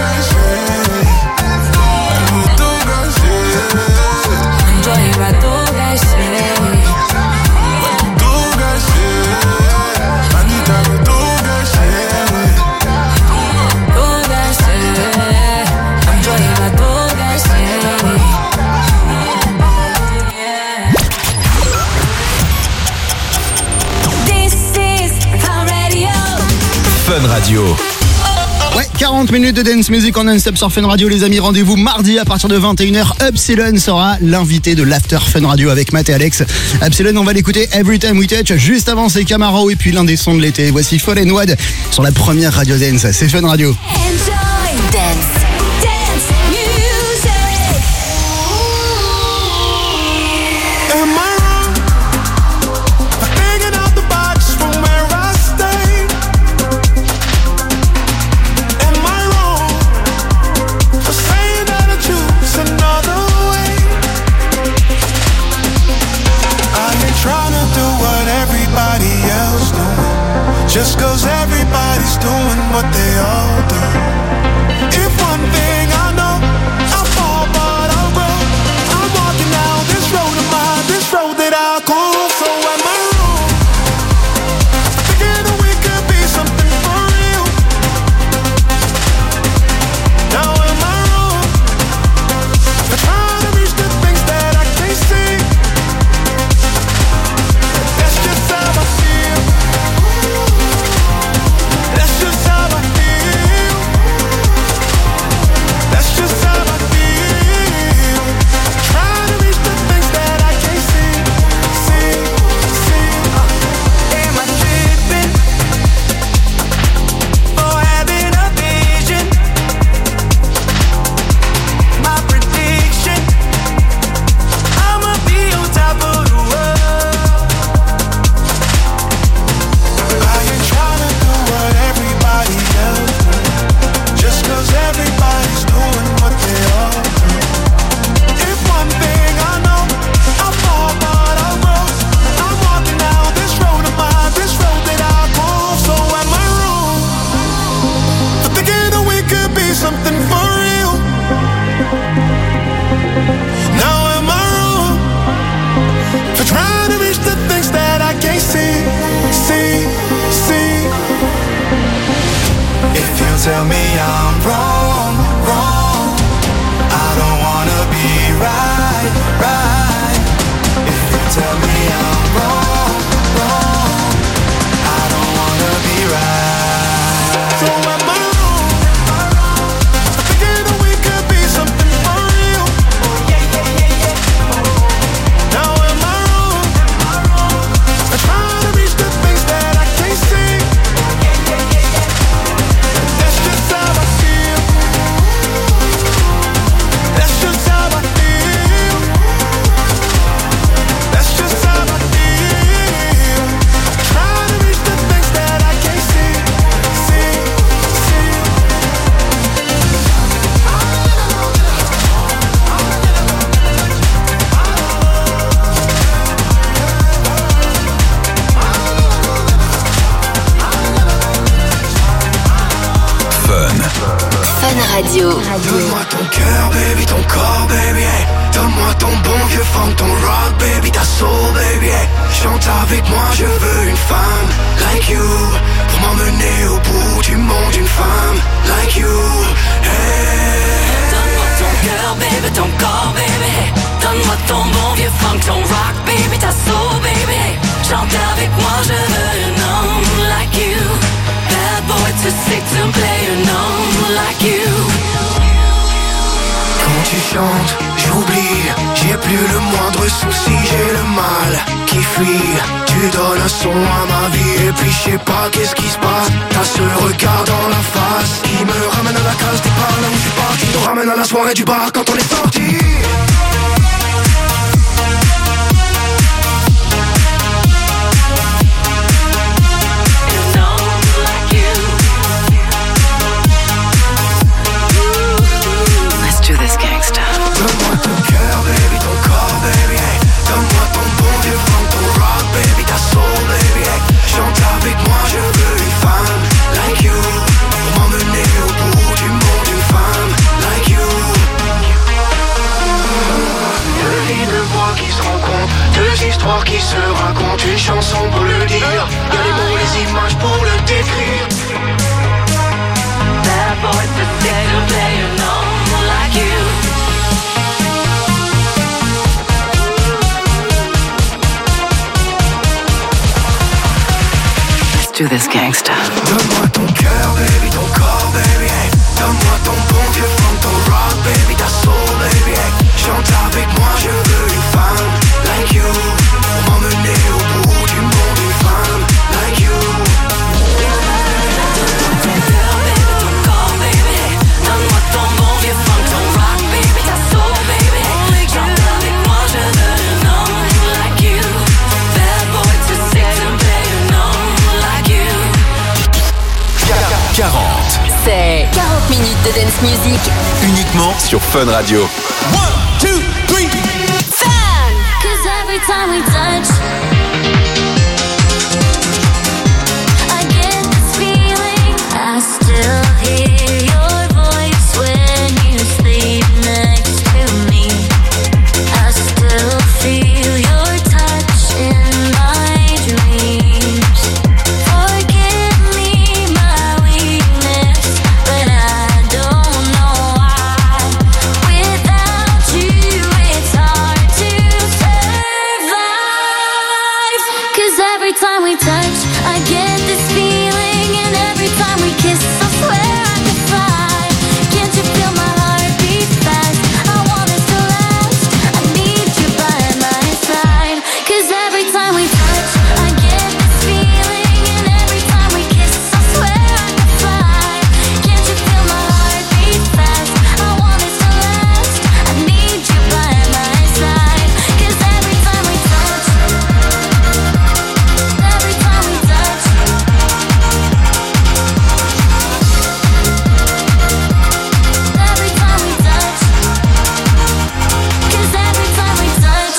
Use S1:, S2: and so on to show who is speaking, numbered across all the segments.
S1: Fun Radio.
S2: Ouais, 40 minutes de dance music en non-stop sur Fun Radio, les amis. Rendez-vous mardi à partir de 21h. Upsilon sera l'invité de l'After Fun Radio avec Matt et Alex. Upsilon, on va l'écouter Every Time We Touch. Juste avant, c'est Camaro et puis l'un des sons de l'été. Voici Fall and Wad sur la première radio dance. C'est Fun Radio.
S3: Enjoy dance. Dance music.
S4: Am I wrong for hanging out the box from where I stay? Am I wrong for saying that I choose another way? I ain't trying to do what everybody else doing, just 'cause everybody's doing what they all do. If one thing I know, I fall but I grow. I'm walking down this road of mine, this road that I call. So am I wrong? Thinking that we could be something for real. Now am I wrong for trying to reach the things that I can't see? That's just how I feel. That's just how I feel. That's just how I feel. Trying to reach the things that I can't see. Am I tripping or having a vision? My prediction, I'ma be on top of the world. I ain't trying to do what everybody else does, just 'cause everybody's doing what they all do. If one thing I know, I fall but I grow. I'm walking down this road of mine, this road that I call. So am I wrong for thinking that we could be something for real? Now am I wrong for trying to reach the things that I can't see? If you tell me I'm wrong, I don't wanna be right. If you tell me I'm wrong, I don't wanna be right. So am I wrong for thinking that we could be something for real? Now am I wrong for trying to reach the things that I can't see? That's just how I feel. That's just how I feel. That's just how I feel. Trying to reach the things that I can't see.
S3: Fun Radio.
S4: Donne-moi ton cœur, baby, ton corps, baby, hey. Donne-moi ton bon vieux funk, ton rock, baby, ta soul, baby, hey. Chante avec moi, je veux une femme like you, pour m'emmener au bout du monde, une femme like you, hey.
S5: Donne-moi ton cœur, baby, ton corps, baby, hey. Donne-moi ton bon vieux funk, ton rock, baby, ta soul, baby, hey. Chante avec moi, je veux un homme like you. Bad boy too sick to play an homme like you.
S4: Quand tu chantes, j'oublie, j'ai plus le moindre souci, j'ai le mal qui fuit. Tu donnes un son à ma vie et puis je sais pas qu'est-ce qui se passe. T'as ce regard dans la face qui me ramène à la case départ, là où je suis parti, nous ramène à la soirée du bar quand on est sorti. Donne-moi ton cœur, baby, ton corps, baby, hey. Donne-moi ton bon vieux funk, ton rock, baby, ta soul, baby, hey. Chante avec moi, je veux une femme like you, pour m'emmener au bout du monde, une femme
S5: this gangsta.
S4: Donne-moi ton cœur, baby, ton corps, baby, hey. Donne-moi ton bon vieux funk, ton rock, baby, ta soul, baby, hey. Chante avec moi, je veux une femme like you, pour m'emmener au bout du monde, une femme like you.
S5: Donne-moi ton bon vieux funk, ton rock, baby, ta soul, baby. Chante avec moi, je veux un homme like you. Bad boy to six and play an homme like you.
S1: 40.
S3: C'est 40 minutes de dance music.
S1: Uniquement sur Fun Radio.
S6: 1, 2, 3.
S3: Fun! 'Cause every time we touch, I get this feeling. I still hear your voice when you sleep next to me. I still feel your touch in my dreams. Forgive me my weakness, but I don't know why. Without you, it's hard to survive. 'Cause every time we touch, I get this feeling, and every time we kiss, I swear I could fly. Can't you feel my heart beat fast? I want this to last. I need you by my side. 'Cause every time we touch, I get this feeling, and every time we kiss, I swear I could fly. Can't you feel my heart beat fast? I want this to last. I need you by my side. 'Cause every time we touch, every time we touch, every time we touch, 'cause every time we touch,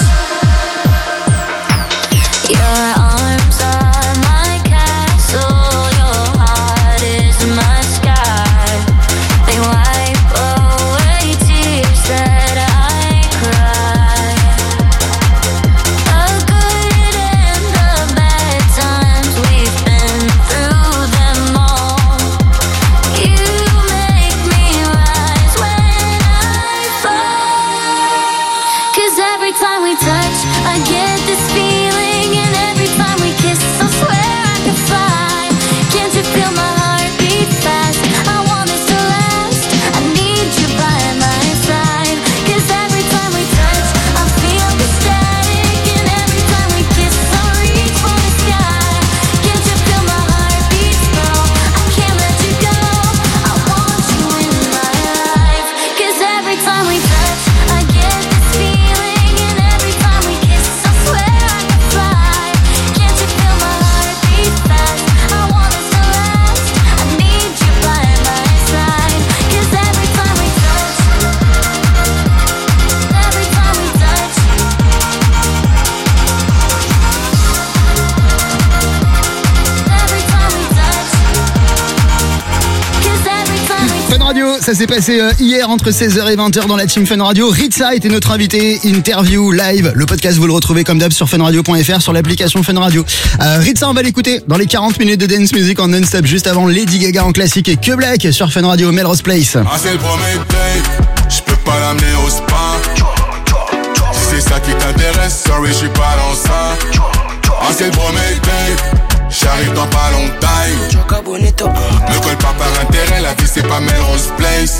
S3: your arms are my castle, your heart is my sky. They wipe away tears that I cry. The good and the bad times, we've been through them all. You make me rise when I fall. 'Cause every time we touch, I get this feeling, and every time we kiss, I swear I could fly. Can't you feel my heart beat fast? I want this to last. I need you by my side. 'Cause every time we touch, I feel the static, and every time we kiss, I reach for the sky. Can't you feel my heart beat slow? I can't let you go. I want you in my life. 'Cause every time we touch, I get this feeling, and every time we kiss, I swear I could fly. Can't you feel my heart beat fast? I want this to last. I need you by my side. 'Cause every time we touch, every time we touch, every time we touch, 'cause every time we touch.
S2: Fun Radio, ça s'est passé hier entre 16h et 20h dans la team Fun Radio. Ritza était notre invité, interview live. Le podcast, vous le retrouvez comme d'hab sur funradio.fr, sur l'application Fun Radio. Ritza, on va l'écouter dans les 40 minutes de dance music en non-stop, juste avant Lady Gaga en classique et Que Black sur Fun Radio, Melrose Place.
S4: Ah, c'est le premier date, je peux pas l'amener au spa. Si c'est ça qui t'intéresse, sorry, je suis pas dans ça. Ah, c'est le premier date, j'arrive dans pas longtemps. Me colle pas par intérêt, la vie c'est pas Melrose Place.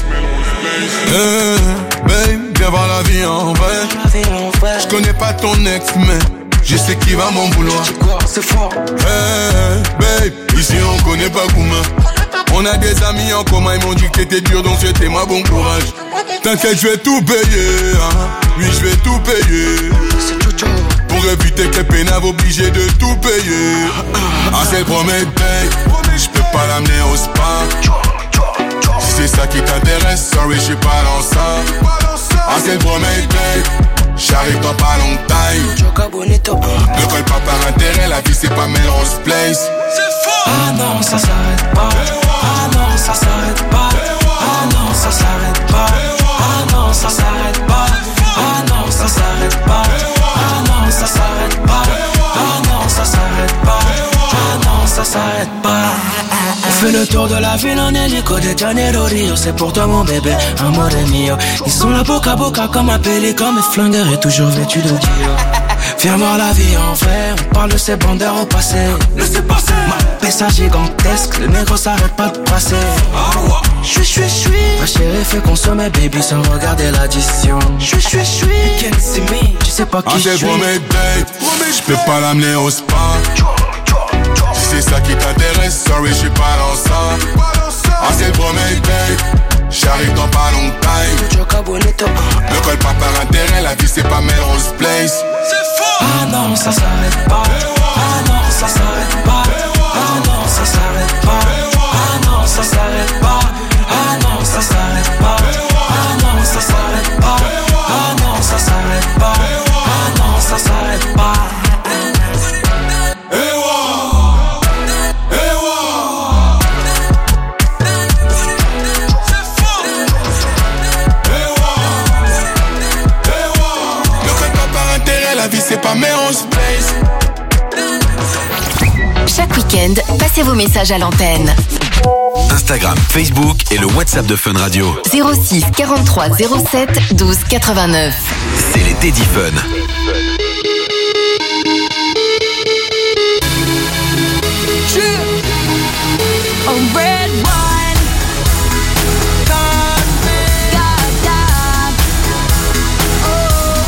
S4: Babe, viens voir la vie en vrai. Je connais pas ton ex, mais je sais qui va m'en vouloir. C'est fort. Babe, ici on connaît pas Gouma. On a des amis en commun, ils m'ont dit que t'étais dur, donc souhaitez-moi bon courage. T'inquiète, je vais tout payer, hein. Oui, je vais tout payer. Pour éviter que les pénaves obligés de tout payer. Ah, c'est le premier date, je peux pas l'amener au spa. Si c'est ça qui t'intéresse, sorry, je suis pas dans ça. Ah, c'est le premier date, j'arrive dans pas longtemps. Ne colle pas par intérêt, la vie c'est pas Melrose Place.
S6: Ah non, ça s'arrête pas. Ah non, ça s'arrête pas. Ah non, ça s'arrête pas. Ah non, ça s'arrête pas. Ah non, ça s'arrête pas. Ah non, ça s'arrête pas. Ah non, ça s'arrête pas. Ah non, ça s'arrête pas. On fait le tour de la ville en hélico de Janeiro Rio. C'est pour toi mon bébé, amore mio. Ils sont là boca à boca comme un pélican. Mes flingueurs est toujours vêtu de Dio. Viens voir la vie en vrai, on parle de ces bandeurs au passé. Laissez passer. Ma pessa gigantesque, le négro s'arrête pas de passer. Chui. Ma chérie fait consommer baby sans regarder l'addition. Chui. You can't see me, tu sais pas qui je suis.
S4: Promets babe, je peux pas l'amener au spa. Si c'est ça qui t'intéresse, sorry, je suis pas dans ça. C'est promets babe, j'arrive dans pas longtemps. Ne colle pas par intérêt, la vie c'est pas Melrose Place.
S6: Ah non, ça s'arrête pas. Ah non, ça s'arrête pas. Ah non, ça s'arrête pas. Ah non, ça s'arrête pas. Ah non, ça s'arrête pas. Ah non, ça s'arrête pas. Ah non, ça s'arrête pas. Ah non, ça s'arrête pas.
S4: La vie c'est pas Melrose Place.
S7: Chaque week-end, passez vos messages à l'antenne.
S1: Instagram, Facebook et le WhatsApp de Fun Radio.
S7: 06 43 07 12 89.
S1: C'est les Teddy Fun.
S5: Red wine, God, oh,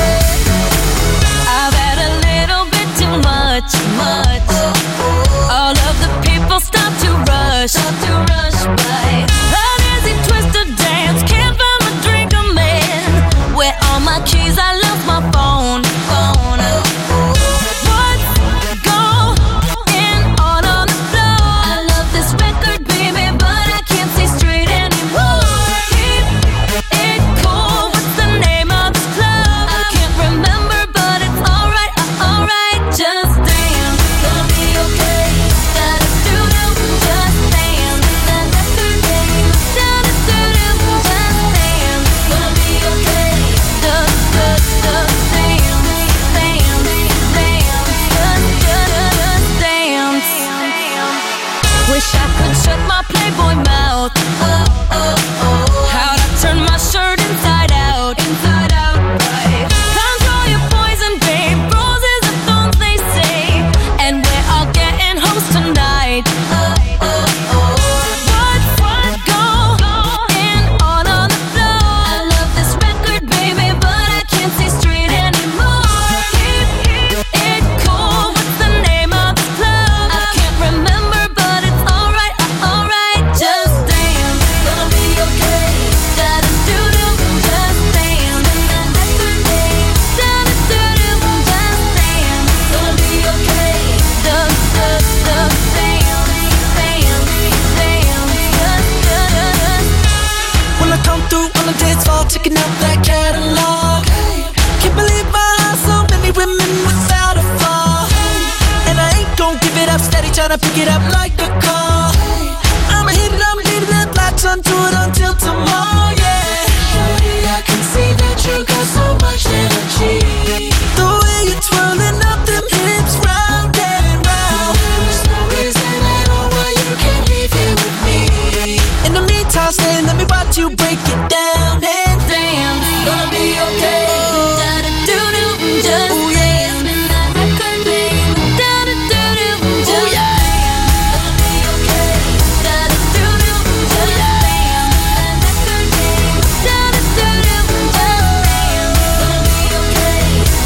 S5: I've had a little bit too much. All of the people stop to rush by. Uneasy twisted dance, can't find my drink, I'm in. Where all my keys, I lost my phone. What's going on the floor? I love this record, baby, but I can't see straight anymore. Keep it cool, what's the name of this club? I can't remember, but it's alright, just dance, gonna be okay. Da-da-do-do, just dance, da-da-do-do, da-da-do-do, just dance, gonna be okay. Da-da-da, dance, just dance. Wish I could shut my Playboy mouth. How'd I turn my shirt inside out? Right. Control your poison, babe. Roses are thorns, they say. And we're all getting hoes tonight. What's going on the floor? I love this record, baby, but I can't see straight anymore. Keep it cool. What's the name of this club? I can't remember, but it's alright, just dance, gonna be okay. Da-da-do-do, just dance, da-da-do-do, da-da-do-do, just dance, gonna be okay. Da-da-da,
S6: When I come through on the dance floor, checking out that catalog. Can't believe I have so many women without a flaw. And I ain't gon' give it up, steady tryna pick it up like a call. I'ma hit it, latch onto it until tomorrow, yeah. Shorty, I can see that you got so much energy. The way you're twirling up them hips round and round. There's no reason at all why you can't leave here with me. In the meantime, stay, let me watch you break it down and
S5: dance, gonna be okay. Da-da-do-do, just
S6: ooh, yeah.
S5: Da-da-do-do, just gonna be okay. Da-da-do-do, just da-da-do-do, just gonna be okay.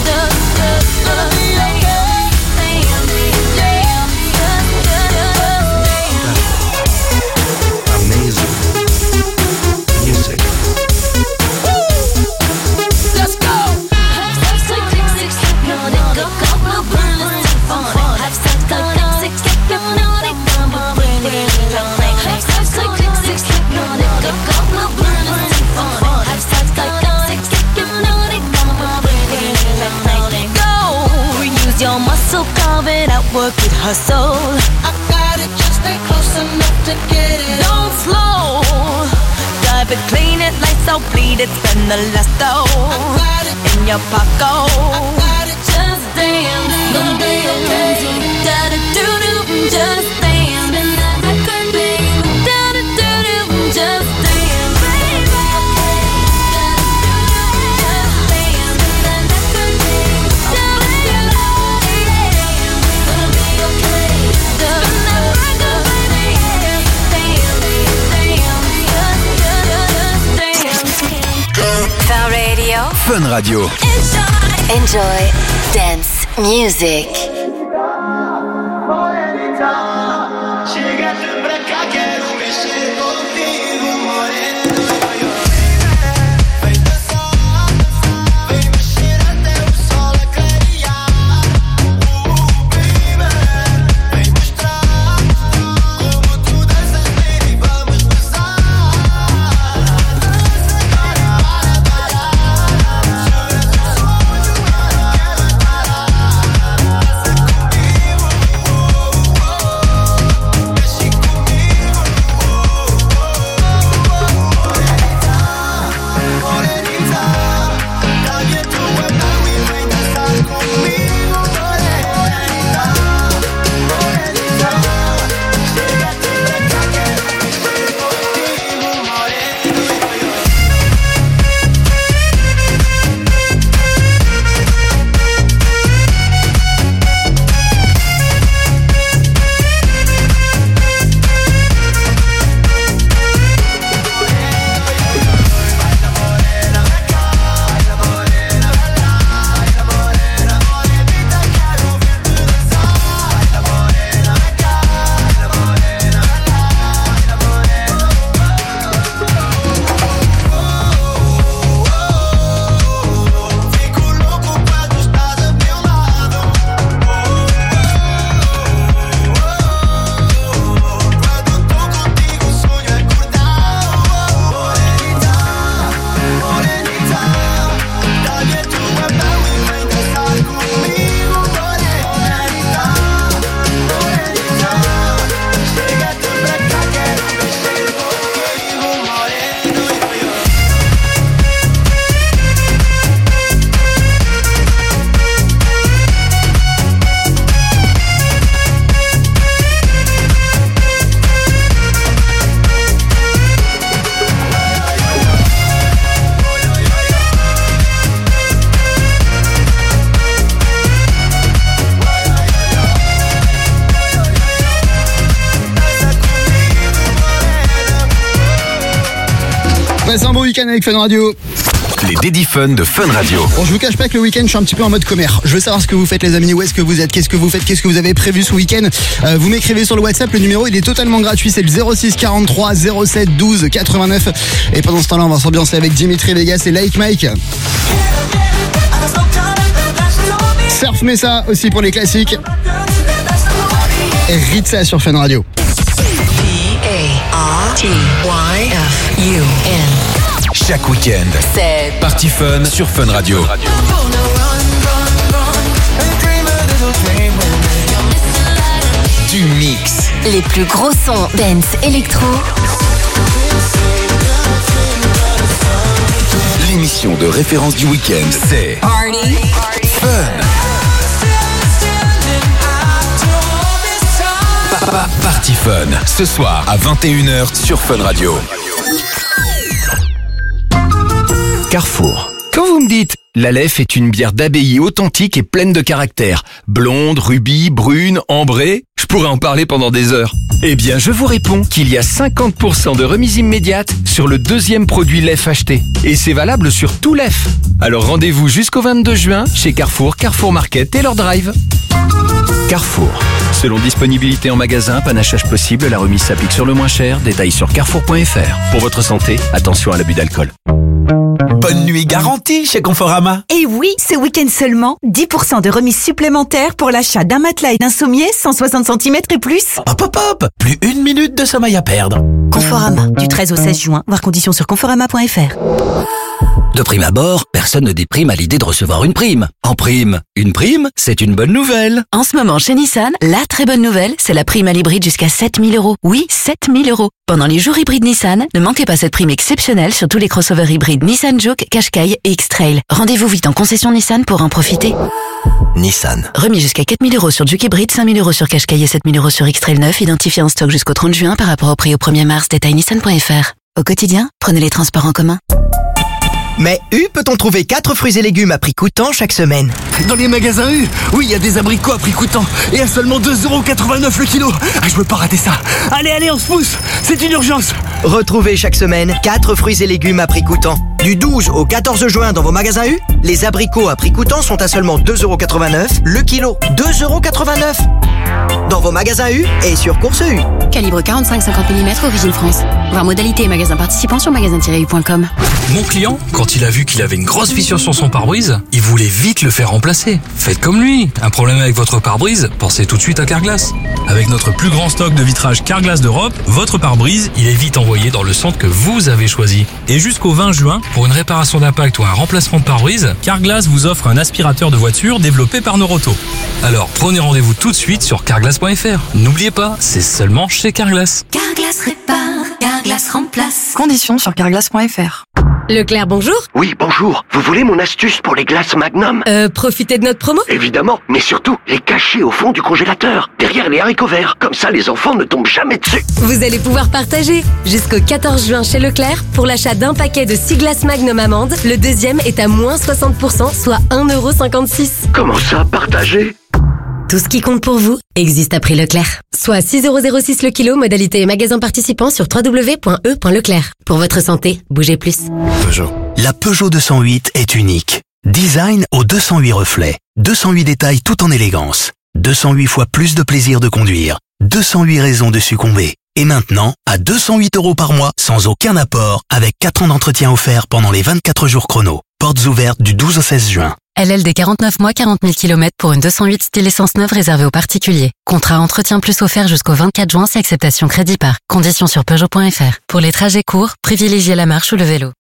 S2: Amazing music.
S5: Let's go. Go, use your muscle, carve it out, work it, hustle.
S6: I got it, just stay close enough to get it.
S5: Don't slow, dive it, clean it, lights out, bleed it, spend the last dough
S6: got it.
S5: in your pocket.
S6: Got it.
S5: Just dance, gonna be okay. Da-da-do-do, just dance. Spin that record, baby.
S1: Fun Radio.
S7: Enjoy dance music.
S2: Passez un bon week-end avec Fun Radio.
S1: Les Daddy Fun de Fun Radio.
S2: Bon, je vous cache pas que le week-end, je suis un petit peu en mode commère. Je veux savoir ce que vous faites, les amis. Où est-ce que vous êtes? Qu'est-ce que vous faites? Qu'est-ce que vous avez prévu ce week-end? Vous m'écrivez sur le WhatsApp. Le numéro, il est totalement gratuit. C'est le 06 43 07 12 89. Et pendant ce temps-là, on va s'ambiancer avec Dimitri Vegas et Like Mike. Surf Mesa aussi pour les classiques. Et Ritza sur Fun Radio.
S1: Chaque week-end,
S7: C'est
S1: Party Fun sur Fun Radio. Du mix,
S7: les plus gros sons dance électro.
S1: l'émission de référence du week-end, c'est Fun. Party Fun, ce soir à 21h sur Fun Radio. Carrefour. Quand vous me dites l'Aleph est une bière d'abbaye authentique et pleine de caractère, blonde, rubis, brune, ambrée, je pourrais en parler pendant des heures. Eh bien, je vous réponds qu'il y a 50% de remise immédiate sur le deuxième produit Lef acheté. Et c'est valable sur tout Lef. Alors rendez-vous jusqu'au 22 juin chez Carrefour, Carrefour Market et leur drive. Carrefour. Selon disponibilité en magasin, panachage possible, la remise s'applique sur le moins cher. Détails sur carrefour.fr. Pour votre santé, attention à l'abus d'alcool.
S8: Bonne nuit garantie chez Conforama.
S9: Et oui, ce week-end seulement, 10% de remise supplémentaire pour l'achat d'un matelas et d'un sommier 160 cm et plus.
S8: Hop hop hop, plus une minute de sommeil à perdre.
S9: Conforama, du 13 au 16 juin, voir conditions sur conforama.fr.
S8: De prime abord, personne ne déprime à l'idée de recevoir une prime. En prime, une prime, c'est une bonne nouvelle.
S10: En ce moment, chez Nissan, la très bonne nouvelle, c'est la prime à l'hybride jusqu'à 7 000 €. Oui, 7 000 €. Pendant les jours hybrides Nissan, ne manquez pas cette prime exceptionnelle sur tous les crossovers hybrides Nissan Juke, Qashqai et X-Trail. Rendez-vous vite en concession Nissan pour en profiter.
S8: Nissan.
S10: Remis jusqu'à 4 000 € sur Juke hybride, 5 000 € sur Qashqai et 7 000 € sur X-Trail 9, identifié en stock jusqu'au 30 juin par rapport au prix au 1er mars, détail nissan.fr. Au quotidien, prenez les transports en commun.
S11: Mais U peut-on trouver 4 fruits et légumes à prix coûtant chaque semaine?
S12: Dans les magasins U, oui, il y a des abricots à prix coûtant et à seulement 2,89 € le kilo. Ah, je veux pas rater ça. Allez, on se pousse, c'est une urgence.
S11: Retrouvez chaque semaine 4 fruits et légumes à prix coûtant. Du 12 au 14 juin dans vos magasins U, les abricots à prix coûtant sont à seulement 2,89€ le kilo. 2,89€ dans vos magasins U et sur Course U.
S13: Calibre 45-50 mm, origine France. Voir modalité et magasins participants sur magasin-u.com.
S14: Mon client, quand il a vu qu'il avait une grosse fissure sur son pare-brise, il voulait vite le faire remplacer. Faites comme lui. Un problème avec votre pare-brise, pensez tout de suite à Carglass. Avec notre plus grand stock de vitrage Carglass d'Europe, votre pare-brise, il est vite envoyé dans le centre que vous avez choisi. Et jusqu'au 20 juin, pour une réparation d'impact ou un remplacement de pare-brise, Carglass vous offre un aspirateur de voiture développé par Noroto. Alors prenez rendez-vous tout de suite sur carglass.fr. N'oubliez pas, c'est seulement chez Carglass.
S5: Carglass répare, Carglass remplace.
S15: Conditions sur carglass.fr.
S16: Leclerc, bonjour.
S17: Oui, bonjour. Vous voulez mon astuce pour les glaces Magnum?
S16: Profitez de notre promo?
S17: Évidemment, mais surtout, les cacher au fond du congélateur, derrière les haricots verts. Comme ça, les enfants ne tombent jamais dessus.
S16: Vous allez pouvoir partager. Jusqu'au 14 juin chez Leclerc, pour l'achat d'un paquet de 6 glaces Magnum amandes, le deuxième est à moins 60%, soit 1,56€.
S17: Comment ça, partager?
S16: Tout ce qui compte pour vous existe à prix Leclerc. Soit 6,06€ le kilo, modalité et magasin participant sur www.e.leclerc. Pour votre santé, bougez plus.
S18: Peugeot. La Peugeot 208 est unique. Design aux 208 reflets. 208 détails tout en élégance. 208 fois plus de plaisir de conduire. 208 raisons de succomber. Et maintenant, à 208€ par mois, sans aucun apport, avec 4 ans d'entretien offert pendant les 24 jours chrono. Portes ouvertes du 12 au 16 juin.
S10: LLD 49 mois, 40 000 km pour une 208 style essence neuve réservée aux particuliers. Contrat entretien plus offert jusqu'au 24 juin si acceptation crédit par. Conditions sur Peugeot.fr. Pour les trajets courts, privilégiez la marche ou le vélo.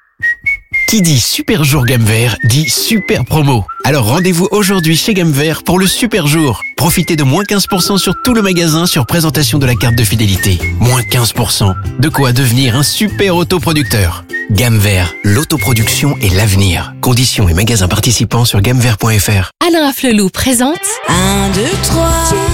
S19: Qui dit super jour gamme vert dit super promo. Alors rendez-vous aujourd'hui chez Gamme Vert pour le super jour. Profitez de moins 15% sur tout le magasin sur présentation de la carte de fidélité. Moins 15%. De quoi devenir un super autoproducteur. Gamme Vert, l'autoproduction et l'avenir. Conditions et magasins participants sur gammevert.fr.
S13: Alain Afflelou présente
S5: 1, 2, 3,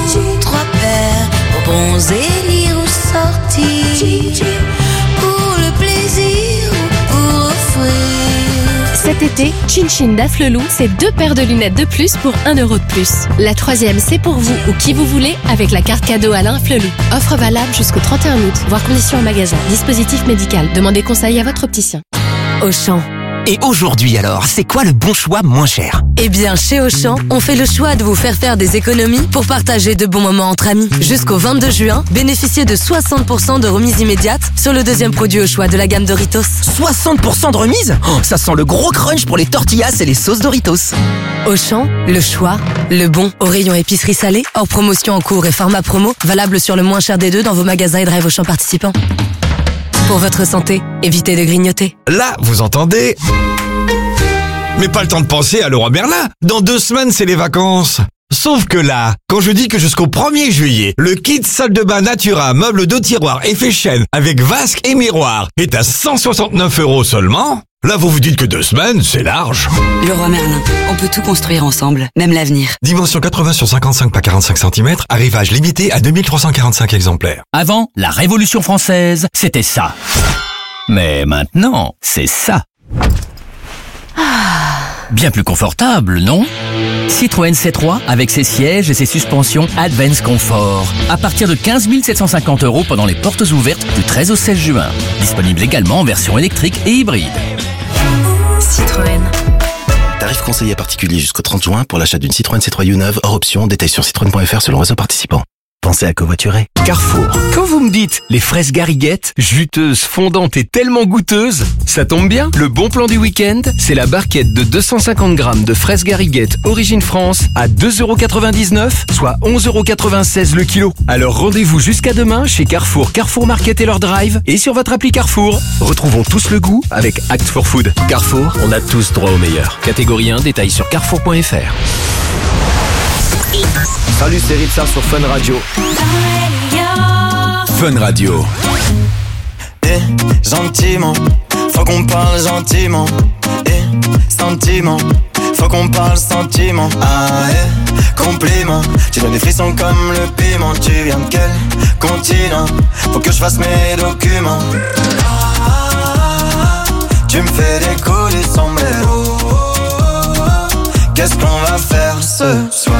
S5: 3 paires pour bronzer, lire ou sortir. Pour le plaisir ou pour offrir.
S13: Cet été, Chin Chin d'Afflelou, c'est 2 paires de lunettes de plus pour 1€ de plus. La troisième, c'est pour vous ou qui vous voulez avec la carte cadeau Alain Afflelou. Offre valable jusqu'au 31 août. Voir conditions en magasin. Dispositif médical. Demandez conseil à votre opticien.
S16: Auchan.
S11: Et aujourd'hui alors, c'est quoi le bon choix moins cher?
S16: Eh bien, chez Auchan, on fait le choix de vous faire des économies pour partager de bons moments entre amis. Jusqu'au 22 juin, bénéficiez de 60% de remise immédiate sur le deuxième produit au choix de la gamme Doritos.
S11: 60% de remise? Oh, ça sent le gros crunch pour les tortillas et les sauces Doritos.
S16: Auchan, le choix, le bon, au rayon épicerie salée, hors promotion en cours et format promo, valable sur le moins cher des deux dans vos magasins et drive Auchan participants. Pour votre santé, évitez de grignoter.
S20: Là, vous entendez? Mais pas le temps de penser à Leroy Merlin. Dans 2 semaines, c'est les vacances. Sauf que là, quand je dis que jusqu'au 1er juillet, le kit salle de bain Natura, meuble de tiroir effet chêne avec vasque et miroir est à 169€ seulement, là vous vous dites que 2 semaines, c'est large.
S21: Leroy Merlin, on peut tout construire ensemble, même l'avenir.
S20: Dimension 80 sur 55 par 45 cm, arrivage limité à 2345 exemplaires.
S8: Avant, la Révolution française, c'était ça. Mais maintenant, c'est ça. Bien plus confortable, non? Citroën C3 avec ses sièges et ses suspensions Advance Comfort. À partir de 15 750€ pendant les portes ouvertes du 13 au 16 juin. Disponible également en version électrique et hybride.
S13: Citroën.
S18: Tarif conseillé particulier jusqu'au 30 juin pour l'achat d'une Citroën C3 U9 hors option. Détail sur citroën.fr selon réseau participant. Pensez à covoiturer.
S1: Carrefour. Quand vous me dites les fraises Gariguette, juteuses, fondantes et tellement goûteuses, ça tombe bien. Le bon plan du week-end, c'est la barquette de 250 grammes de fraises Gariguette origine France à 2,99€, soit 11,96€ le kilo. Alors rendez-vous jusqu'à demain chez Carrefour, Carrefour Market et leur drive et sur votre appli Carrefour. Retrouvons tous le goût avec Act for Food. Carrefour, on a tous droit au meilleur. Catégorie 1, détail sur carrefour.fr.
S22: Salut, c'est Richard sur Fun Radio. Fun Radio.
S23: Gentiment, faut qu'on parle gentiment. Sentiment, faut qu'on parle sentiment. Compliment, tu donnes des frissons comme le piment. Tu viens de quel continent? Faut que je fasse mes documents. Tu me fais décoller son mélo. Qu'est-ce qu'on va faire ce soir?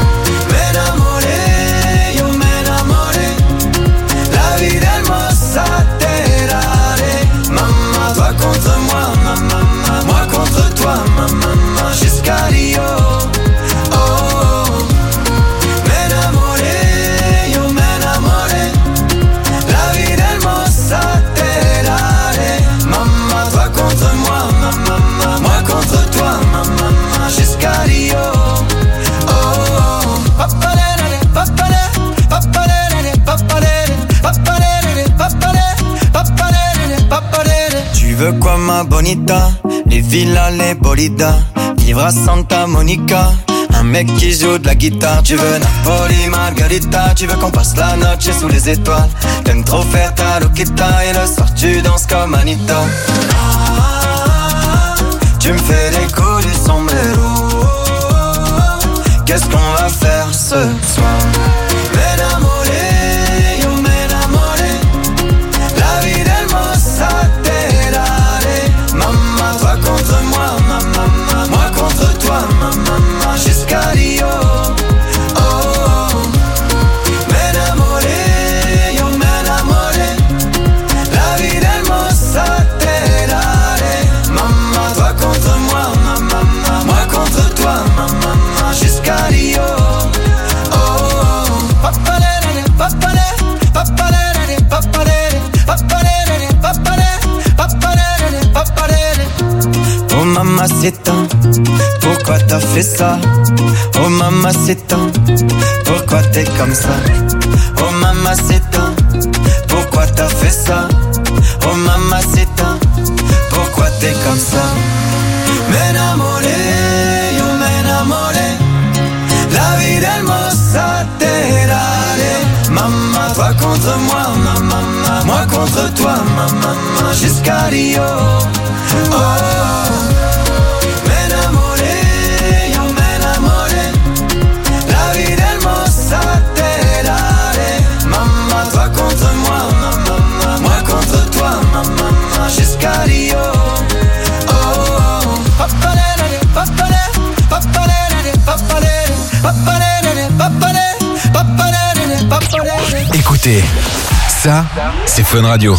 S23: M'enamoré, yo m'enamoré. La vie del mossa te daré. Maman, toi contre moi, maman. ma bonita, les villas, les bolidas, vivre à Santa Monica. Un mec qui joue de la guitare. Tu veux Napoli, Margarita. Tu veux qu'on passe la noche sous les étoiles. T'aimes trop faire ta loquita. Et le soir tu danses comme Anita. Tu me fais les coups du sombrero. Qu'est-ce qu'on va faire ce soir? M'enamoré, yo m'enamoré. La vie del mossa te daré. Maman, toi contre moi, maman, moi contre toi, maman. Jusqu'à Rio, oh, oh. M'enamoré, yo m'enamoré. La vie del mossa te daré. Maman, toi contre moi, maman, moi contre toi, maman. Jusqu'à Rio, oh, oh. Papalere, papalere, papalere, papalere, papalere, papalere, papalere, papalere. Oh mamacita, pourquoi t'as fait ça? Oh mamacita, pourquoi t'es comme ça? Oh mamacita, pourquoi t'as fait ça? Oh mamacita, pourquoi t'es comme ça? M'enamoré, yo m'enamoré. La vie del mossa te daré. Maman, toi contre moi, maman, moi contre toi, maman. Jusqu'à Rio, oh, oh. Jusqu'à Rio, oh, oh. Papalere, papalere, papalere, papalere, papalere, papalere, papalere, papalere.
S1: Écoutez, ça, c'est Fun Radio.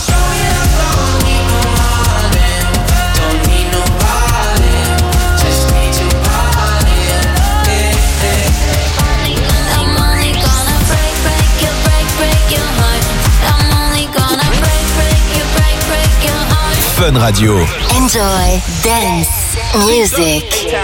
S1: Fun Radio.
S7: Enjoy dance music.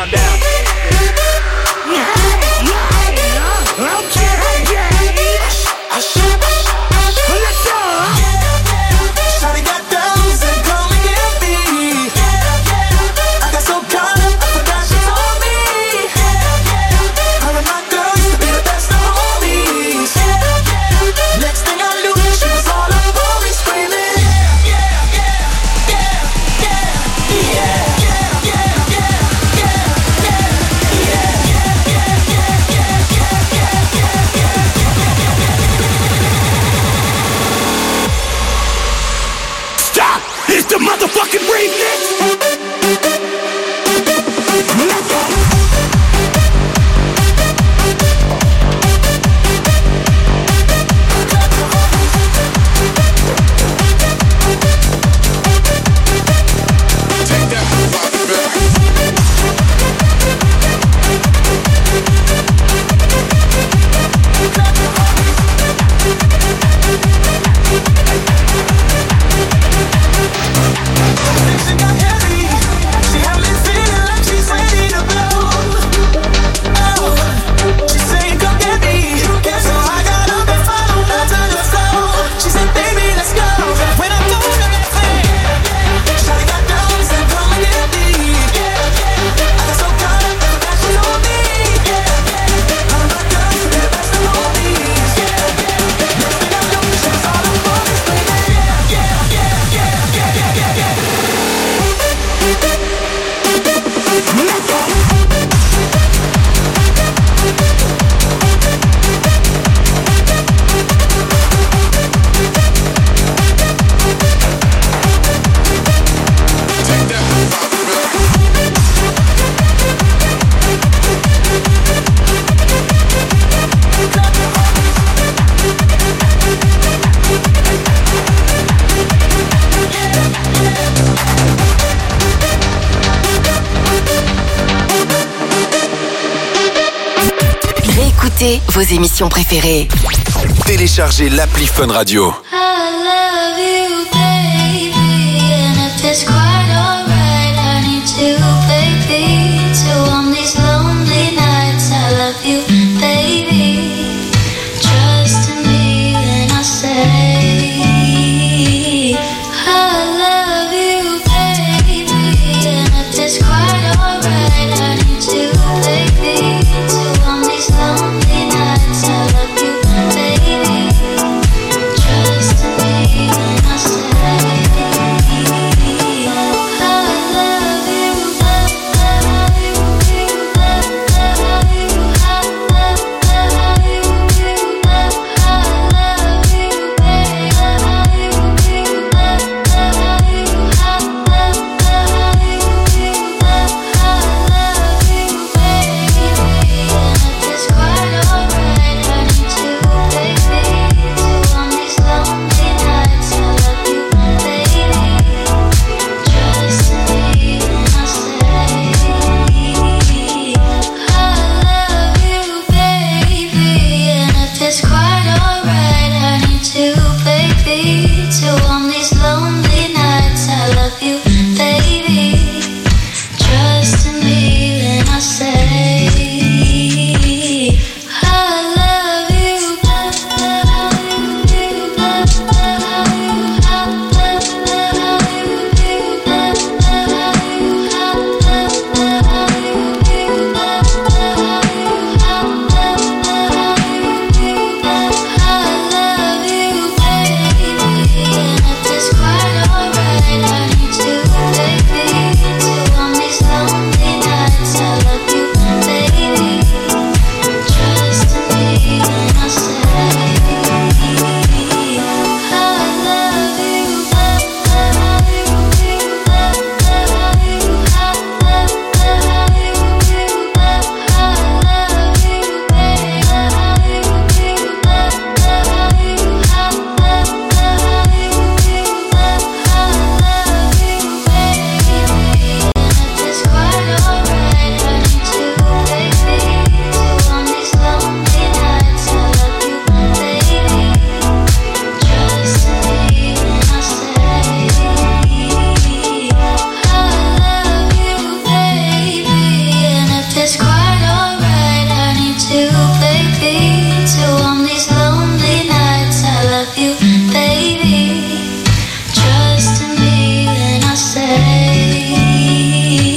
S7: Réécoutez vos émissions préférées.
S1: Téléchargez l'appli Fun Radio.
S5: I love you, baby, and if it's quite alright, I need to, baby, to on these lonely nights. I love you, baby, trust in me when I say I love you, baby.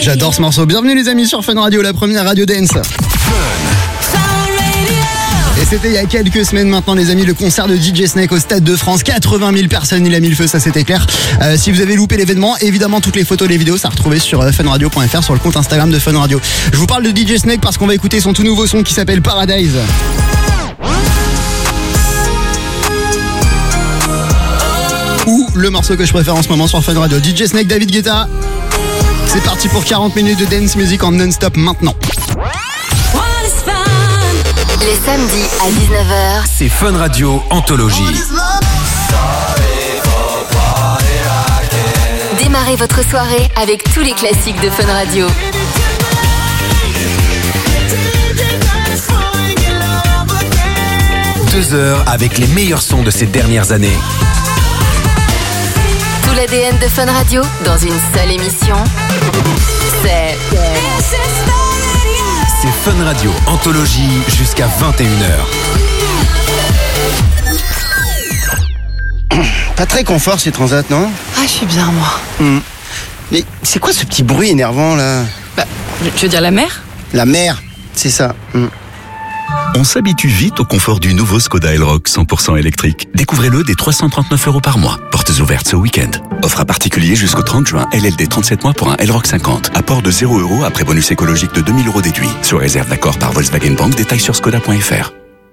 S2: J'adore ce morceau. Bienvenue les amis sur Fun Radio, la première radio dance. Et c'était il y a quelques semaines maintenant les amis, le concert de DJ Snake au Stade de France. 80 000 personnes, il a mis le feu, ça c'était clair. Si vous avez loupé l'événement, évidemment toutes les photos, les vidéos, ça retrouvé sur funradio.fr, sur le compte Instagram de Fun Radio. Je vous parle de DJ Snake parce qu'on va écouter son tout nouveau son qui s'appelle Paradise. Ou le morceau que je préfère en ce moment sur Fun Radio, DJ Snake, David Guetta. C'est parti pour 40 minutes de dance music en non-stop maintenant.
S7: Les samedis à 19h,
S22: C'est Fun Radio Anthologie.
S7: démarrez votre soirée avec tous les classiques de Fun Radio.
S22: Deux heures avec les meilleurs sons de ces dernières années.
S7: Tout l'ADN de Fun Radio dans une seule émission. C'est
S22: Fun Radio Anthologie jusqu'à 21h.
S2: Pas très confort ces transats, non?
S15: Ah, je suis bien, moi.
S2: Mais c'est quoi ce petit bruit énervant là?
S15: Tu veux dire la mer?
S2: La mer, c'est ça.
S3: On s'habitue vite au confort du nouveau Skoda Elroq 100% électrique. Découvrez-le dès 339 € par mois. Portes ouvertes ce week-end. Offre à particulier jusqu'au 30 juin. LLD 37 mois pour un Elroq 50. Apport de 0 € après bonus écologique de 2000 € déduit. Sous réserve d'accord par Volkswagen Bank. Détails sur skoda.fr.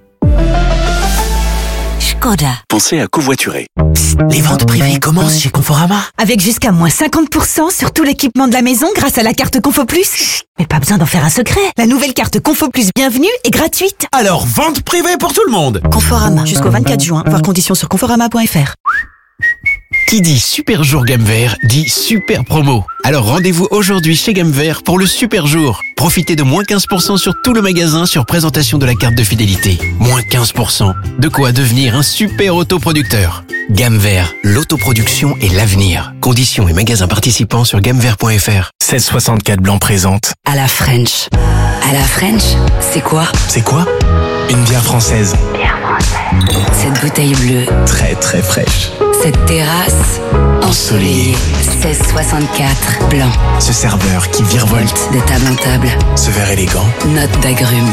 S7: Skoda.
S3: Pensez à covoiturer.
S4: Les ventes privées commencent chez Conforama.
S9: Avec jusqu'à moins 50% sur tout l'équipement de la maison grâce à la carte Confo Plus. Mais pas besoin d'en faire un secret. La nouvelle carte Confo Plus Bienvenue est gratuite.
S4: Alors, vente privée pour tout le monde.
S9: Conforama. Jusqu'au 24 juin. Voir conditions sur conforama.fr.
S19: Qui dit super jour gamme vert dit super promo. Alors rendez-vous aujourd'hui chez Gamme Vert pour le super jour. Profitez de moins 15% sur tout le magasin sur présentation de la carte de fidélité. Moins 15%. De quoi devenir un super autoproducteur. Gamme Vert, l'autoproduction et l'avenir. Conditions et magasins participants sur gammevert.fr.
S4: 1664 Blanc présente.
S21: À la French. À la French, c'est quoi?
S4: C'est quoi? Une bière française.
S21: Cette bouteille bleue.
S4: Très très fraîche.
S21: Cette terrasse ensoleillée. 1664 Blanc.
S4: Ce serveur qui virevolte
S21: De table en table.
S4: ce verre élégant.
S21: Note d'agrumes.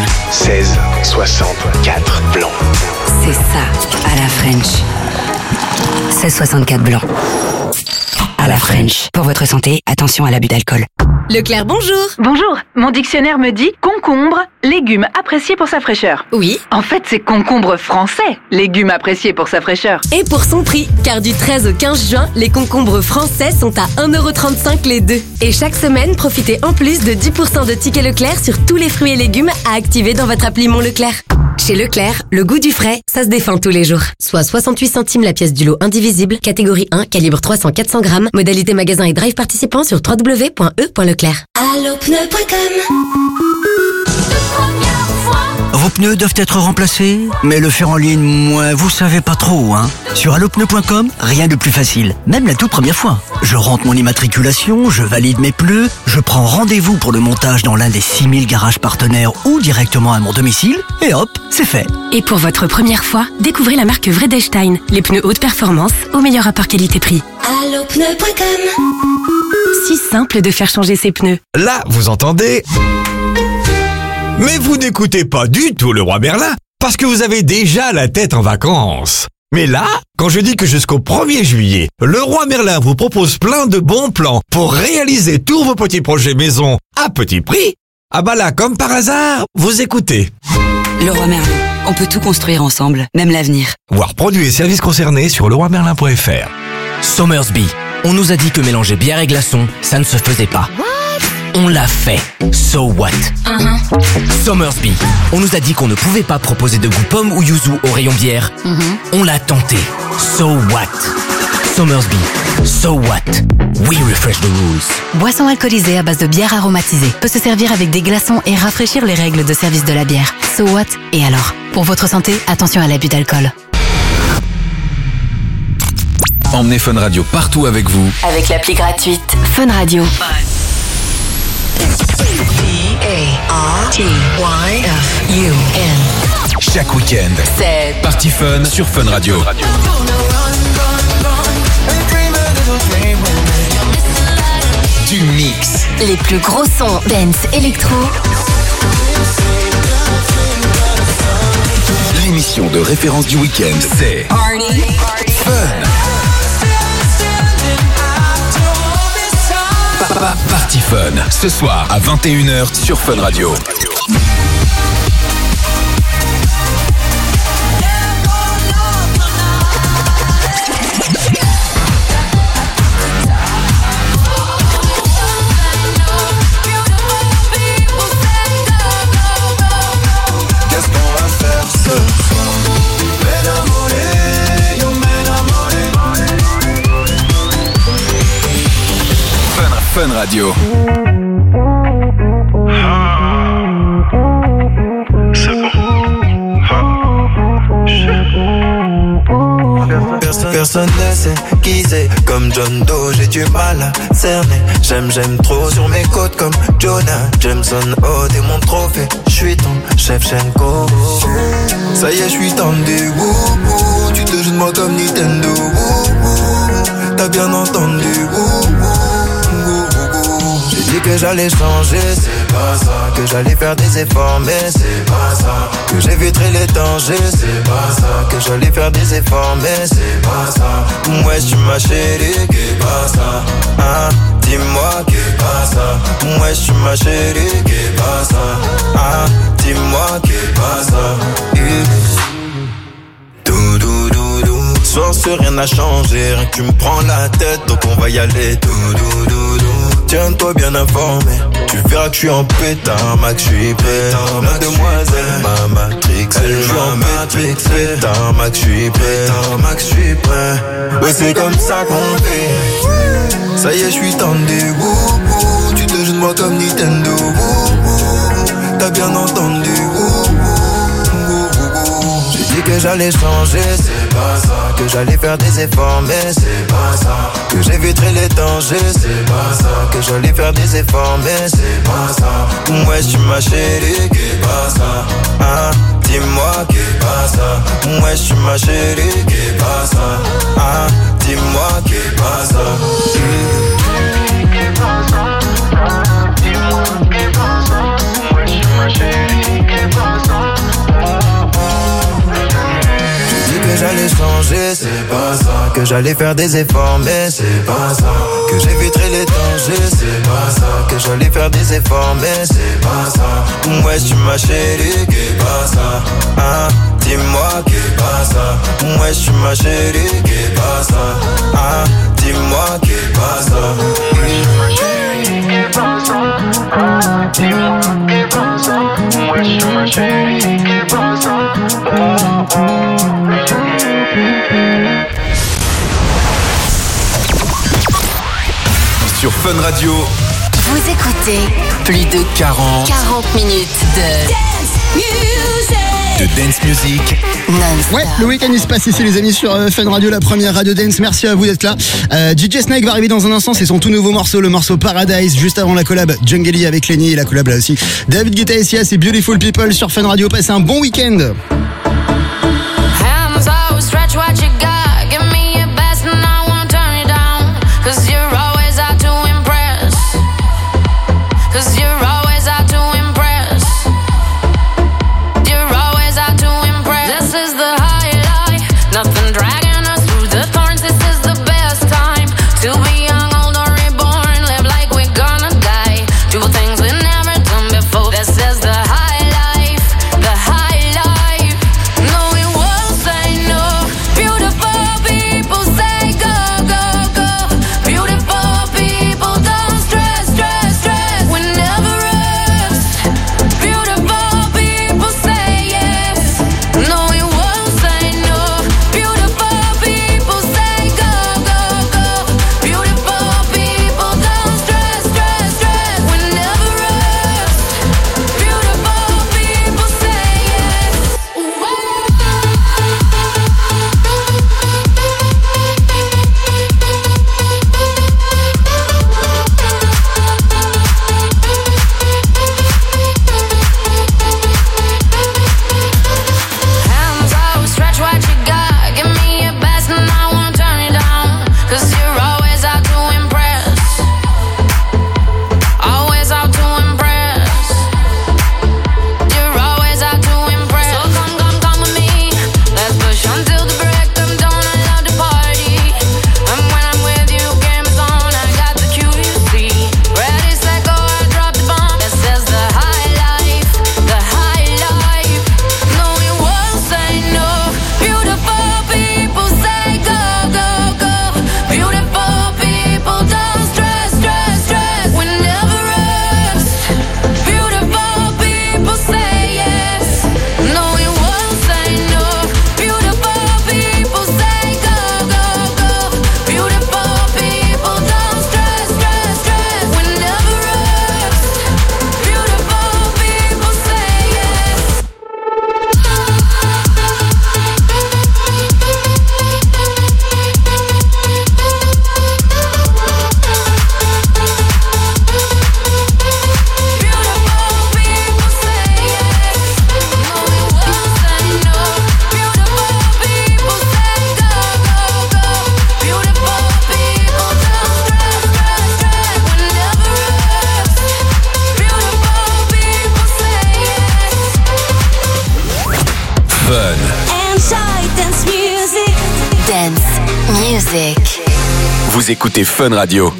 S4: 1664 Blanc.
S21: C'est ça, à la French. 1664 Blanc. À la French. Pour votre santé, attention à l'abus d'alcool.
S6: Leclerc, bonjour.
S24: Bonjour, mon dictionnaire me dit concombre, légume apprécié pour sa fraîcheur.
S6: Oui.
S24: En fait, c'est concombre français, légume apprécié pour sa fraîcheur.
S6: Et pour son prix, car du 13 au 15 juin, les concombres français sont à 1,35 € les deux. Et chaque semaine, profitez en plus de 10% de tickets Leclerc sur tous les fruits et légumes à activer dans votre appli Mon Leclerc. Chez Leclerc, le goût du frais, ça se défend tous les jours. Soit 68 centimes la pièce du lot indivisible, catégorie 1, calibre 300-400 grammes, modalité magasin et drive participant sur www.e.leclerc.
S5: Allopneu.com.
S4: Vos pneus doivent être remplacés, mais le faire en ligne, moi, vous savez pas trop, hein. Sur allopneu.com, rien de plus facile, même la toute première fois. Je rentre mon immatriculation, je valide mes pneus, je prends rendez-vous pour le montage dans l'un des 6000 garages partenaires ou directement à mon domicile, et hop, c'est fait.
S16: Et pour votre première fois, découvrez la marque Vredestein, les pneus haute performance au meilleur rapport qualité-prix.
S5: Allopneu.com.
S16: Si simple de faire changer ses pneus.
S20: Là, vous entendez? Mais vous n'écoutez pas du tout le roi Merlin, parce que vous avez déjà la tête en vacances. Mais là, quand je dis que jusqu'au 1er juillet, le roi Merlin vous propose plein de bons plans pour réaliser tous vos petits projets maison à petit prix, ah bah là, comme par hasard, vous écoutez.
S21: Le Roi Merlin. On peut tout construire ensemble, même l'avenir.
S20: Voir produits et services concernés sur leroimerlin.fr.
S4: Somersby. On nous a dit que mélanger bière et glaçons, ça ne se faisait pas. On l'a fait. So what? Somersby. On nous a dit qu'on ne pouvait pas proposer de goût pomme ou yuzu au rayon bière. On l'a tenté. So what? Somersby. So what? We refresh the rules.
S10: Boisson alcoolisée à base de bière aromatisée peut se servir avec des glaçons et rafraîchir les règles de service de la bière. So what? Et alors? Pour votre santé, attention à l'abus d'alcool.
S22: Emmenez Fun Radio partout avec vous.
S7: Avec l'appli gratuite Fun Radio.
S22: Chaque week-end,
S7: C'est
S22: Party Fun sur Fun Radio. Du mix,
S7: Les plus gros sons dance électro.
S22: L'émission de référence du week-end, c'est Fun. Party Fun, ce soir à 21h sur Fun Radio. Fun Radio.
S23: Personne ne sait qui c'est. Comme John Doe, j'ai du mal à cerner. J'aime trop sur mes côtes comme Jonah Jameson. Oh, t'es mon trophée, j'suis ton Shevchenko. Ça y est, j'suis tendu. Tu te joues de moi comme Nintendo. T'as bien entendu. J'ai dit que j'allais changer, c'est pas ça. Que j'allais faire des efforts, mais c'est pas ça. Que j'éviterai les dangers, c'est pas ça. Que j'allais faire des efforts, mais c'est pas ça. Ouais, tu ma chérie, qu'est pas ça. Hein, dis-moi qu'est pas ça. Ouais, tu ma chérie, qu'est pas ça. Hein, dis-moi qu'est pas ça. Soir sur rien n'a changé, rien que tu me prends la tête, donc on va y aller. Tiens-toi bien informé, tu verras que je suis en pétard, Max, je suis prêt. Mademoiselle, ma matrix, elle m'a matrixé. Pétard, Max, je suis prêt. Max, je suis prêt. Ouais, c'est comme ça qu'on fait. Ça y est, je suis tendu. Tu te joues de moi comme Nintendo. T'as bien entendu. J'ai dit que j'allais changer, c'est pas ça. Que j'allais faire des efforts, mais c'est pas ça. Que j'éviterai les dangers, c'est pas ça. Que j'allais faire des efforts, mais c'est pas ça. Ouais, tu ma chérie, qu'est pas ça. Hein, dis-moi qu'est pas ça. Ouais, tu ma chérie, qu'est pas ça. Hein, dis-moi qu'est pas ça. Qu'est pas ça. Dis-moi qu'est pas ça. Ouais, tu ma chérie, qu'est pas ça. Que j'allais changer, c'est pas ça. Que j'allais faire des efforts, mais c'est pas ça. Que j'éviterai les dangers, c'est pas ça. Que j'allais faire des efforts, mais c'est pas ça. Ouais, tu ma chérie, qu'est pas ça. Hein, dis-moi qu'est pas ça. Ouais, tu ma chérie, qu'est pas ça. Hein, dis-moi qu'est pas ça. Ouais, tu ma chérie, qu'est pas ça. Hein, dis-moi qu'est pas ça. Ouais, tu ma chérie, qu'est pas ça.
S22: Sur Fun Radio,
S7: Vous écoutez
S22: plus de 40
S7: minutes
S22: de dance music.
S2: Ouais, le week-end il se passe ici les amis sur Fun Radio, la première radio dance. Merci à vous d'être là. DJ Snake va arriver dans un instant, c'est son tout nouveau morceau, le morceau Paradise. Juste avant la collab Jungeli avec Lenny et la collab là aussi David Guetta et Sia, c'est Beautiful People sur Fun Radio. Passez un bon week-end.
S5: Things we never done before. This is the high life, the high life.
S22: Vous écoutez Fun Radio.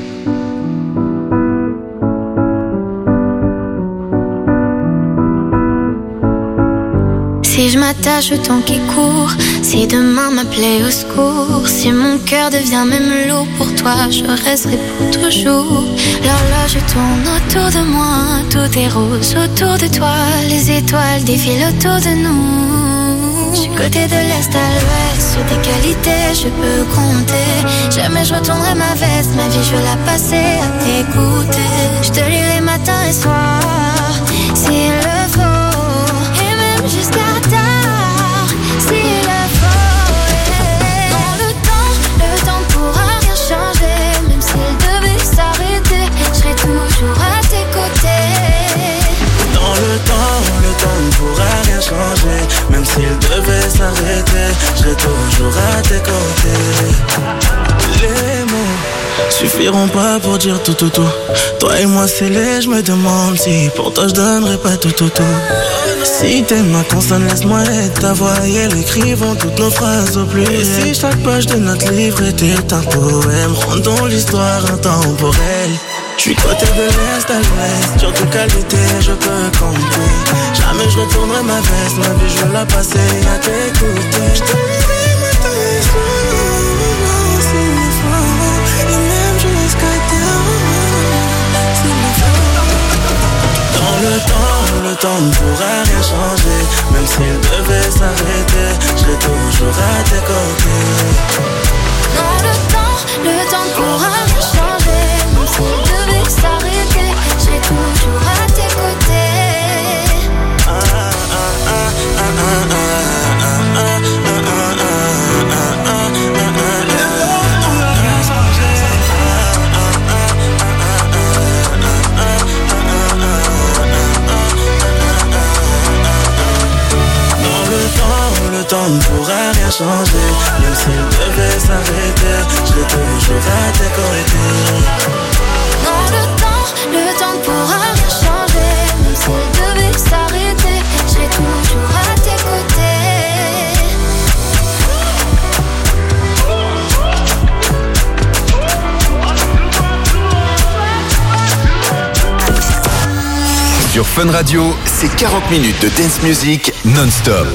S11: Si je m'attache au temps qui court, si demain m'appelait au secours, si mon cœur devient même lourd pour toi, je resterai pour toujours. L'horloge tourne autour de moi, tout est rose autour de toi, les étoiles défilent autour de nous. Du côté de l'est à l'ouest, sur tes qualités je peux compter. Jamais je retournerai ma veste, ma vie je veux la passer à t'écouter. Je te lirai matin et soir, s'il le faut, et même jusqu'à tard, s'il le faut. Dans le temps ne pourra rien changer. Même s'il devait s'arrêter, je serai toujours à tes côtés.
S23: Dans le temps ne pourra rien changer. Même s'il devait s'arrêter, je serai toujours à tes côtés. Les mots suffiront pas pour dire tout. Toi et moi scellés, je me demande si pour toi je donnerais pas tout. Si tes mains consonnent, laisse-moi être ta voix et elle écrivons toutes nos phrases au plus. Et si chaque page de notre livre était un poème, rendons l'histoire intemporelle. Je suis côté de l'est à l'ouest, sur tes qualités je peux compter. Jamais je retournerai ma veste, ma vie je veux la passer à t'écouter. Je te lirai matin et soir, s'il le faut, et même jusqu'à terre, s'il le faut. Dans le temps ne pourra rien changer. Même s'il devait s'arrêter, je serai toujours à tes côtés.
S11: Dans le temps ne pourra rien changer. Même s'il devait s'arrêter, je serai toujours à tes côtés.
S23: Le temps ne pourra rien changer. Même s'il devait s'arrêter, je serai toujours à tes côtés.
S11: Dans le temps ne pourra rien changer. Même s'il devait s'arrêter, je serai toujours à tes côtés.
S22: Sur Fun Radio, c'est 40 minutes de dance music non-stop.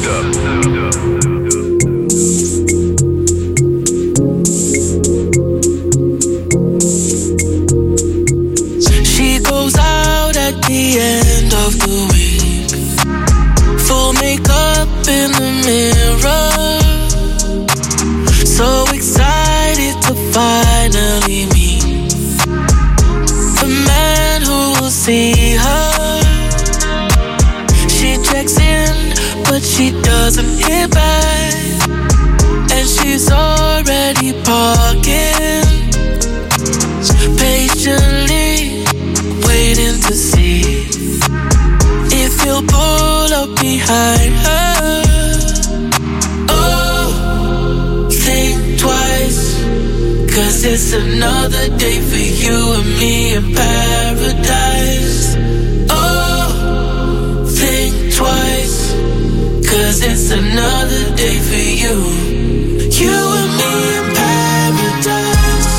S23: She goes out at the end of the week, full makeup in the mirror, so excited to finally meet the man who will see her. She checks in, but she doesn't hit back, and she's already parking, patiently waiting to see if he'll pull up behind her. Oh, think twice, 'cause it's another day for you and me in paradise. Oh, think twice, 'cause it's another day for you and me in paradise.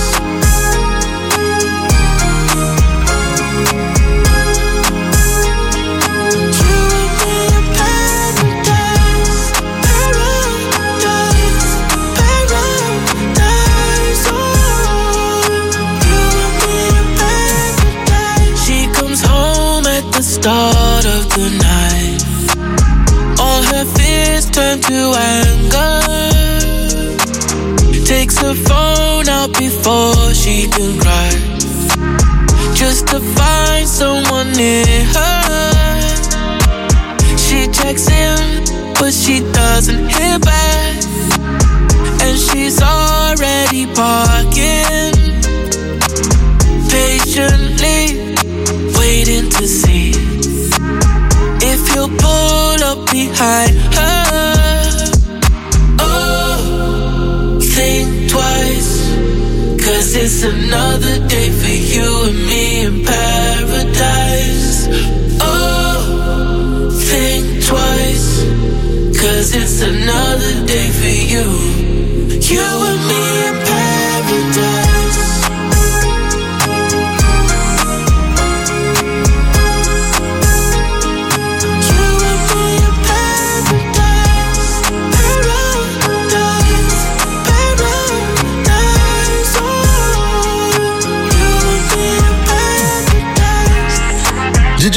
S23: Start of the night, all her fears turn to anger. Takes her phone out before she can cry, just to find someone near her. She checks in, but she doesn't hear back, and she's already parking, patiently waiting to see if he'll pull up behind her. Oh, think twice, 'cause it's another day for you and me in paradise.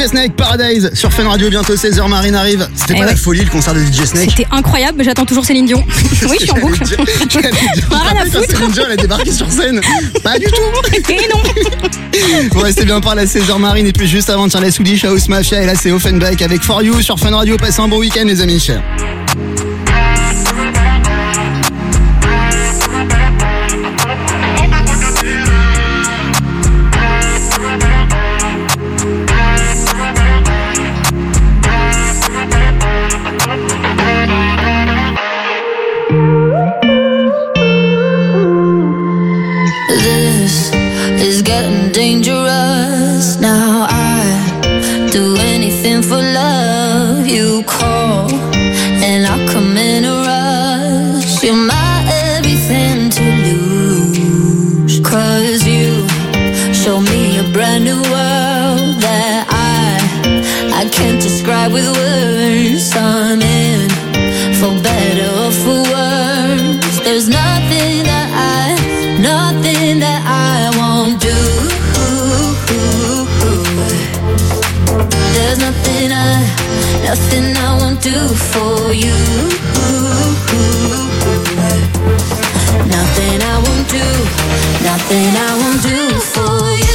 S2: DJ Snake, Paradise sur Fun Radio, bientôt 16h, Marine arrive. C'était pas
S8: ouais.
S2: la folie le concert de DJ Snake?
S8: C'était incroyable, mais j'attends toujours Céline Dion. Oui, je suis en boucle.
S2: Rien à foutre. Céline Dion, elle a débarqué sur scène. Pas du tout.
S8: Et non.
S2: Vous restez bien par la 16h, Marine, et puis juste avant, tiens, la Swedish House Mafia, et là c'est Offenbach avec For You sur Fun Radio. Passez un bon week-end, les amis.
S5: This is getting dangerous. Now I do anything for love. You call and I come in a rush. You're my everything to lose. 'Cause you show me a brand new world that I can't describe with words. I'm in for better or for worse. There's nothing that I won't do. There's nothing I won't do for you. Nothing I won't do, nothing I won't do for you.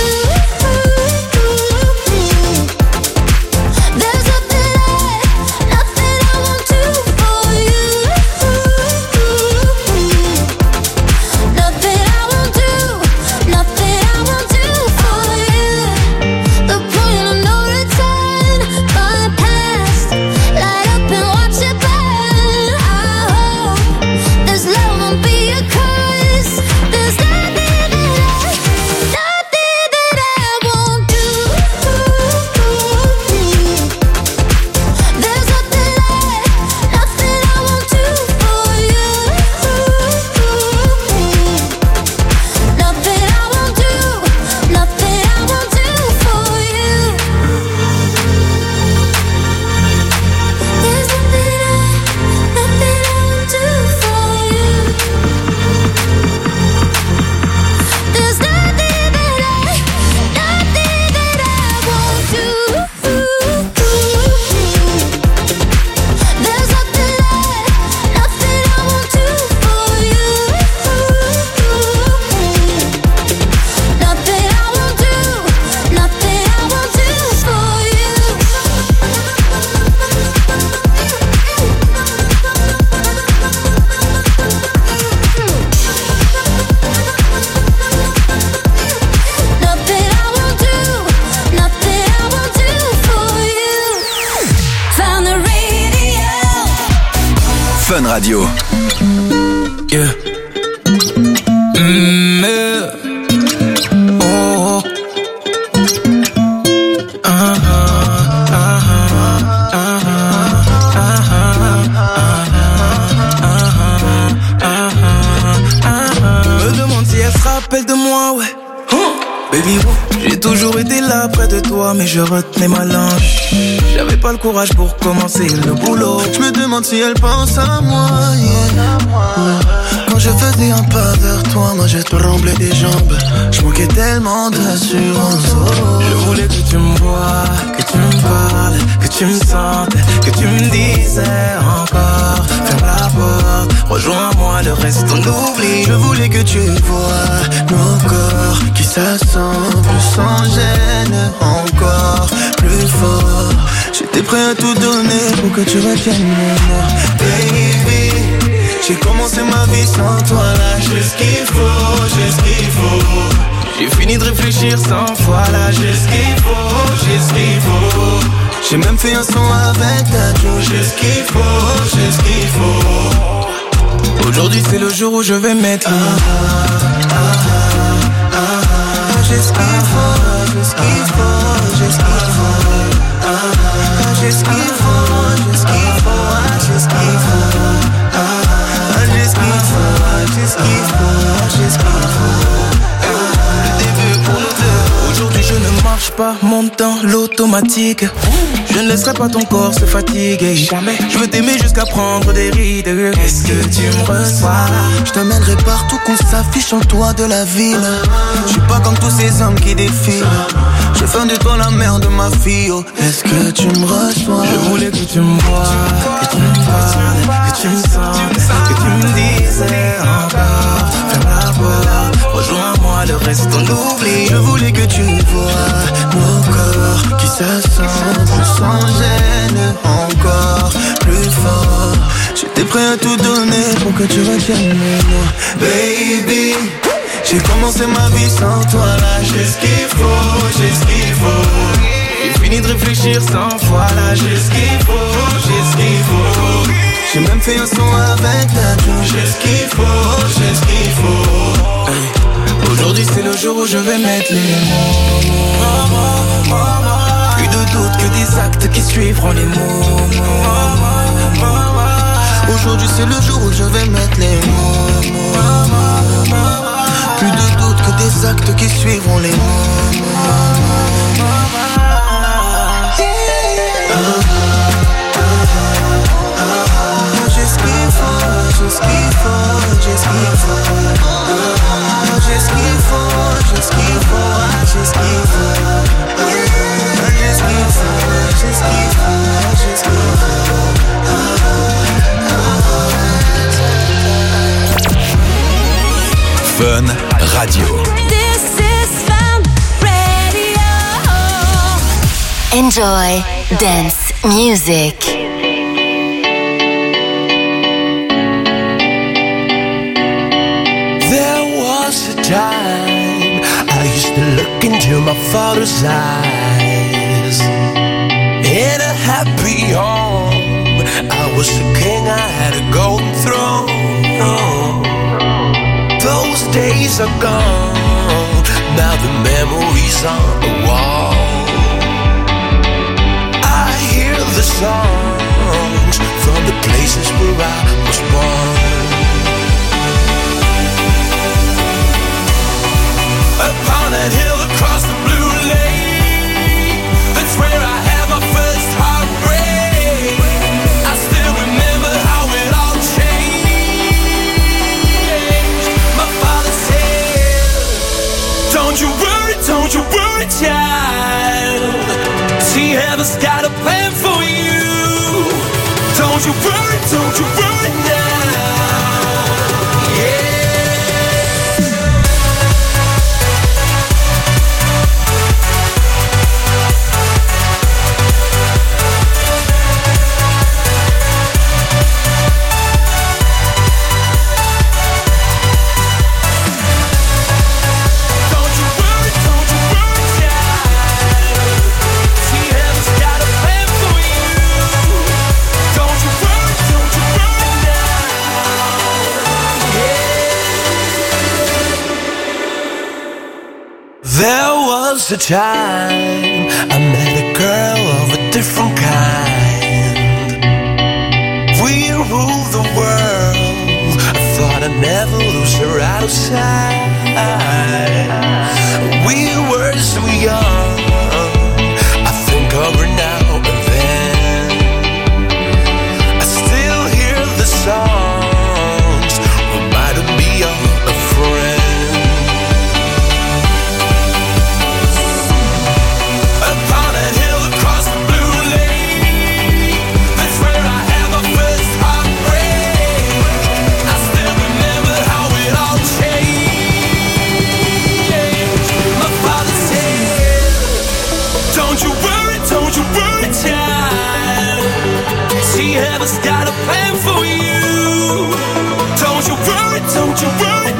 S22: Fun Radio.
S12: Yeah. Oh. Me demande si elle se rappelle de moi, ouais. Baby, j'ai toujours été là près de toi, mais je retenais ma langue. J'avais pas le courage pour commencer le boulot.
S14: Je me demande si elle pense à moi, yeah. Quand je faisais un pas vers toi, moi je tremblais des jambes. Je manquais tellement d'assurance.
S12: Je voulais que tu me vois, que tu me parles, que tu me sentes, que tu me disais encore. Ferme la porte, rejoins-moi, le reste on oublie.
S14: Je voulais que tu vois nos corps qui s'assemblent sans gêne, encore plus fort. J'étais prêt à tout donner pour que tu retiennes mon nom. Baby, j'ai commencé ma vie sans toi, là j'ai ce qu'il faut, j'ai ce qu'il faut.
S12: J'ai fini de réfléchir 100 fois, là j'ai ce qu'il faut, j'ai ce qu'il faut.
S14: J'ai même fait un son avec ta joue, j'ai ce qu'il faut, j'ai ce qu'il faut.
S12: Aujourd'hui c'est le jour où je vais mettre
S14: j'ai ce qu'il faut, j'ai ce qu'il faut, j'ai ce qu'il faut. J'ai ce qu'il faut, j'ai ce qu'il faut, j'ai ce qu'il faut. J'ai ce qu'il faut, j'ai ce qu'il faut, j'ai ce qu'il faut.
S12: Le début pour nous deux. Aujourd'hui je ne mens marche pas, monte dans l'automatique. Je ne laisserai pas ton corps se fatiguer. Jamais. Je veux t'aimer jusqu'à prendre des rides. Est-ce que tu me reçois?
S14: Je t'amènerai partout qu'on s'affiche en toit de la ville. Je suis pas comme tous ces hommes qui défilent. Je fais de toi la mère de ma fille. Oh, est-ce que tu me reçois?
S12: Je voulais que tu me vois, que tu me parles, que tu me sentes, que tu me disais encore. Ferme la porte, rejoins-moi, le reste on oublie.
S14: Je voulais que tu vois nos corps qui s'assemblent sans gêne, encore plus fort. J'étais prêt à tout donner pour que tu retiennes mes mots. Baby, j'ai commencé ma vie sans toi, là j'ai ce qu'il faut, j'ai ce qu'il faut.
S12: J'ai fini de réfléchir 100 fois, là j'ai ce qu'il faut, j'ai ce qu'il faut.
S14: J'ai même fait un son avec ta joue.
S12: J'ai ce qu'il faut, j'ai ce qu'il faut. Hey. Aujourd'hui c'est le jour où je vais mettre les mots. Plus de doute que des actes qui suivront les mots.
S14: Aujourd'hui c'est le jour où je vais mettre les mots. Plus de doute que des actes qui suivront les mots. J'ai ce qu'il faut, j'ai ce qu'il faut, j'ai ce qu'il faut. J'ai ce qu'il faut, j'ai ce qu'il faut, j'ai ce qu'il faut. J'ai ce qu'il faut, j'ai ce qu'il faut, j'ai ce qu'il faut.
S22: Fun Radio.
S5: This is Fun Radio.
S7: Enjoy dance music.
S1: There was a time I used to look into my father's eyes. In a happy home, I was a king, I had a golden throne. Those days are gone, now the memories on the wall. I hear the songs from the places where I was born. Upon that hill across the blue lake, that's where I had my first heartbreak. I still remember how it all changed. My father said, don't you worry, child. See, heaven's got a plan for you. Don't you worry now. Yeah. There was a time I met a girl of a different kind. We ruled the world. I thought I'd never lose her out of sight. We were so young. I think of her now and then. I still hear the songs reminding me of a friend. Heaven's got a plan for you. Don't you worry